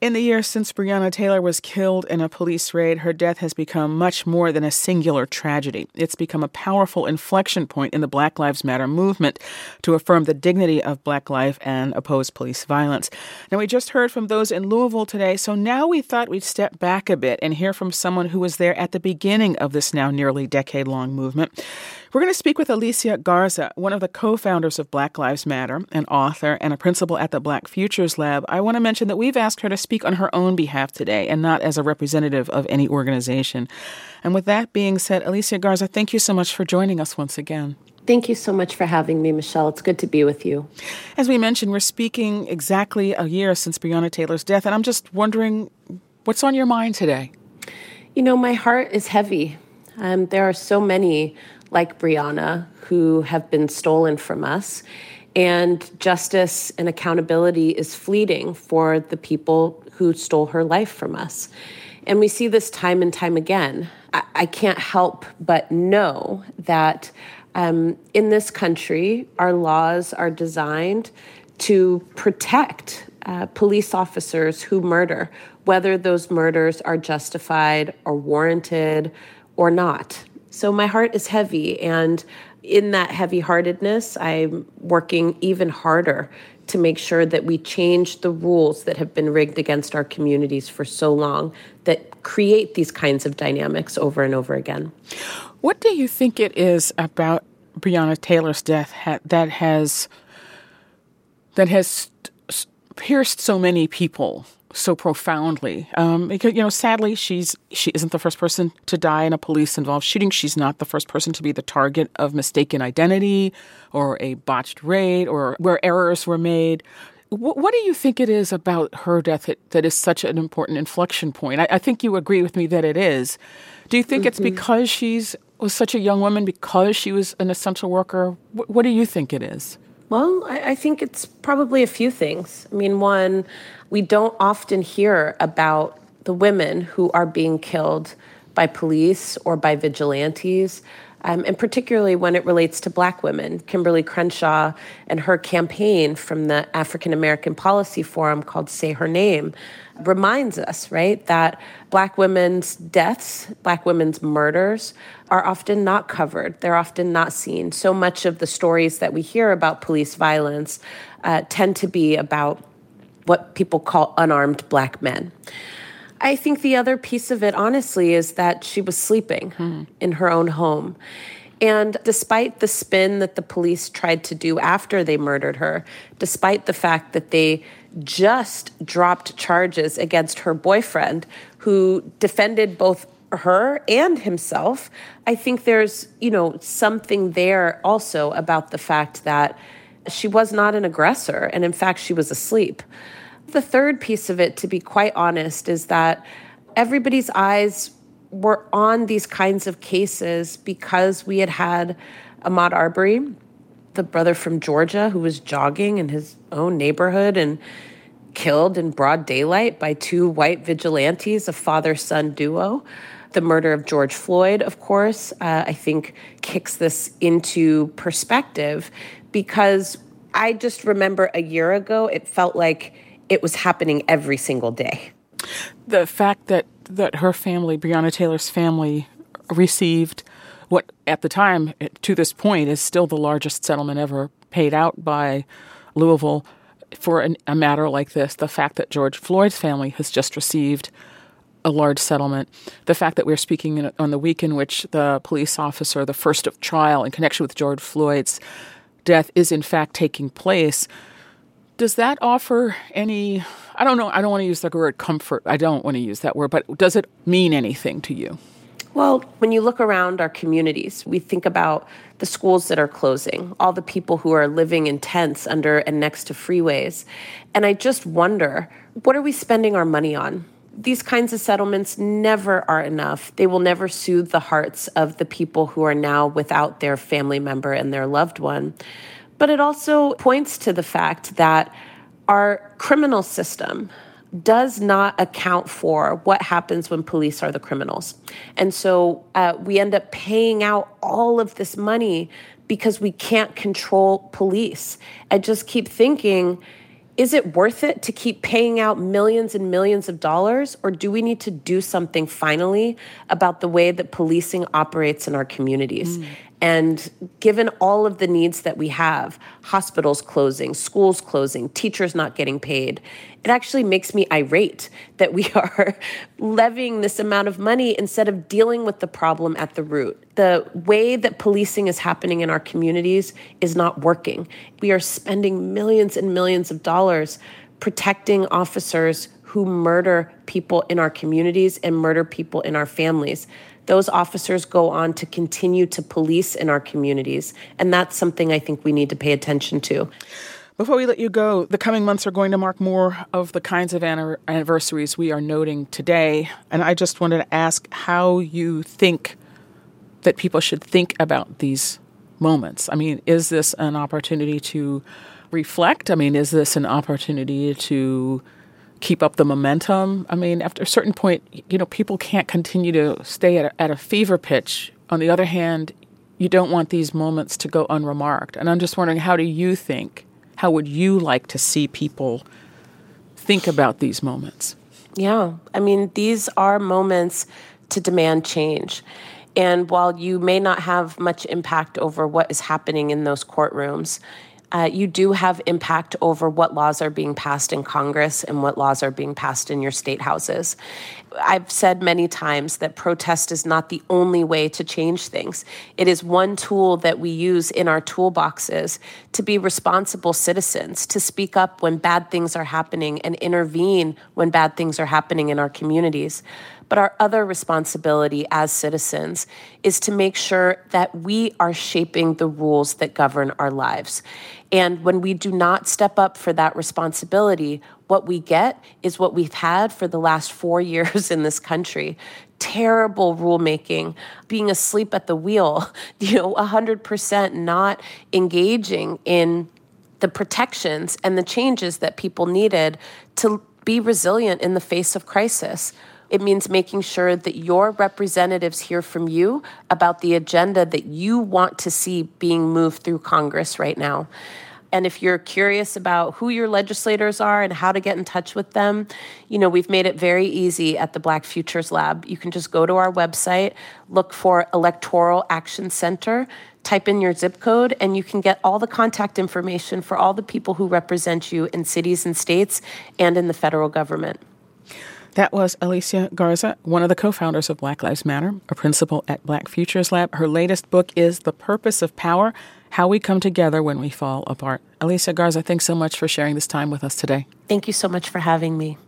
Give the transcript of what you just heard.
In the years since Breonna Taylor was killed in a police raid, her death has become much more than a singular tragedy. It's become a powerful inflection point in the Black Lives Matter movement to affirm the dignity of Black life and oppose police violence. Now, we just heard from those in Louisville today, so now we thought we'd step back a bit and hear from someone who was there at the beginning of this now nearly decade-long movement. We're going to speak with Alicia Garza, one of the co-founders of Black Lives Matter, an author and a principal at the Black Futures Lab. I want to mention that we've asked her to speak on her own behalf today and not as a representative of any organization. And with that being said, Alicia Garza, thank you so much for joining us once again. Thank you so much for having me, Michelle. It's good to be with you. As we mentioned, we're speaking exactly a year since Breonna Taylor's death, and I'm just wondering, what's on your mind today? You know, my heart is heavy. There are so many like Breonna who have been stolen from us, and justice and accountability is fleeting for the people who stole her life from us. And we see this time and time again. I can't help but know that in this country, our laws are designed to protect police officers who murder, whether those murders are justified or warranted or not. So my heart is heavy, and in that heavy-heartedness, I'm working even harder to make sure that we change the rules that have been rigged against our communities for so long that create these kinds of dynamics over and over again. What do you think it is about Breonna Taylor's death that has pierced so many people so profoundly? Because, sadly, she isn't the first person to die in a police-involved shooting. She's not the first person to be the target of mistaken identity or a botched raid or where errors were made. What do you think it is about her death that is such an important inflection point? I think you agree with me that it is. Do you think it's because was such a young woman, because she was an essential worker? What do you think it is? Well, I think it's probably a few things. I mean, one, we don't often hear about the women who are being killed by police or by vigilantes, and particularly when it relates to Black women. Kimberly Crenshaw and her campaign from the African American Policy Forum called Say Her Name reminds us, right, that Black women's deaths, Black women's murders are often not covered. They're often not seen. So much of the stories that we hear about police violence tend to be about what people call unarmed Black men. I think the other piece of it, honestly, is that she was sleeping in her own home. And despite the spin that the police tried to do after they murdered her, despite the fact that they just dropped charges against her boyfriend, who defended both her and himself, I think there's, something there also about the fact that she was not an aggressor, and in fact, she was asleep. The third piece of it, to be quite honest, is that everybody's eyes were on these kinds of cases because we had Ahmaud Arbery, the brother from Georgia, who was jogging in his own neighborhood and killed in broad daylight by two white vigilantes, a father-son duo. The murder of George Floyd, of course, I think kicks this into perspective, because I just remember a year ago, it felt like it was happening every single day. The fact that her family, Breonna Taylor's family, received what at the time, to this point, is still the largest settlement ever paid out by Louisville for a matter like this. The fact that George Floyd's family has just received a large settlement. The fact that we're speaking on the week in which the police officer, the first of trial in connection with George Floyd's death, is in fact taking place. Does that offer any, I don't know, I don't want to use the word comfort. I don't want to use that word, but does it mean anything to you? Well, when you look around our communities, we think about the schools that are closing, all the people who are living in tents under and next to freeways. And I just wonder, what are we spending our money on? These kinds of settlements never are enough. They will never soothe the hearts of the people who are now without their family member and their loved one. But it also points to the fact that our criminal system does not account for what happens when police are the criminals. And so we end up paying out all of this money because we can't control police. I just keep thinking, Is it worth it to keep paying out millions and millions of dollars, or do we need to do something finally about the way that policing operates in our communities? And given all of the needs that we have, hospitals closing, schools closing, teachers not getting paid, it actually makes me irate that we are levying this amount of money instead of dealing with the problem at the root. The way that policing is happening in our communities is not working. We are spending millions and millions of dollars protecting officers who murder people in our communities and murder people in our families. Those officers go on to continue to police in our communities, and that's something I think we need to pay attention to. Before we let you go, the coming months are going to mark more of the kinds of anniversaries we are noting today, and I just wanted to ask how you think that people should think about these moments. I mean, is this an opportunity to reflect? I mean, is this an opportunity to keep up the momentum? I mean, after a certain point, people can't continue to stay at a fever pitch. On the other hand, you don't want these moments to go unremarked. And I'm just wondering, how would you like to see people think about these moments? Yeah, I mean, these are moments to demand change. And while you may not have much impact over what is happening in those courtrooms, you do have impact over what laws are being passed in Congress and what laws are being passed in your state houses. I've said many times that protest is not the only way to change things. It is one tool that we use in our toolboxes to be responsible citizens, to speak up when bad things are happening and intervene when bad things are happening in our communities. But our other responsibility as citizens is to make sure that we are shaping the rules that govern our lives. And when we do not step up for that responsibility, what we get is what we've had for the last 4 years in this country. Terrible rulemaking, being asleep at the wheel, 100% not engaging in the protections and the changes that people needed to be resilient in the face of crisis. It means making sure that your representatives hear from you about the agenda that you want to see being moved through Congress right now. And if you're curious about who your legislators are and how to get in touch with them, we've made it very easy at the Black Futures Lab. You can just go to our website, look for Electoral Action Center, type in your zip code, and you can get all the contact information for all the people who represent you in cities and states and in the federal government. That was Alicia Garza, one of the co-founders of Black Lives Matter, a principal at Black Futures Lab. Her latest book is The Purpose of Power, How We Come Together When We Fall Apart. Alicia Garza, thanks so much for sharing this time with us today. Thank you so much for having me.